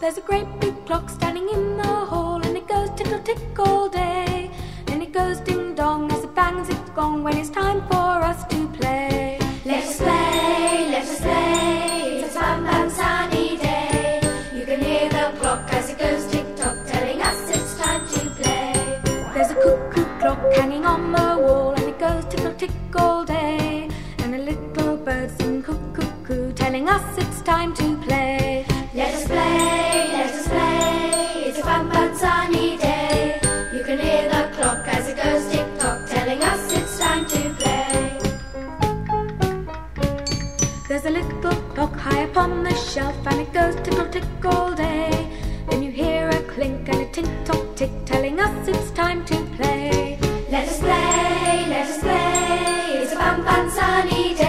There's a great big clock standing in the hall, and it goes tickle-tick all day. Then it goes ding-dong as it bangs its gong when it's time for us to play. Let us play, let us play, it's a fun, fun, sunny day. You can hear the clock as it goes tick-tock, telling us it's time to play. There's a cuckoo clock hanging on the wall, and it goes tickle-tick all day. And a little bird sing cuckoo-coo, telling us it's time to play. Let us play, it's a fun, fun, sunny day. You can hear the clock as it goes tick-tock, telling us it's time to play. There's a little clock high upon the shelf, and it goes tickle-tick all day. Then you hear a clink and a tick-tock-tick, telling us it's time to play. Let us play, it's a fun, fun, sunny day.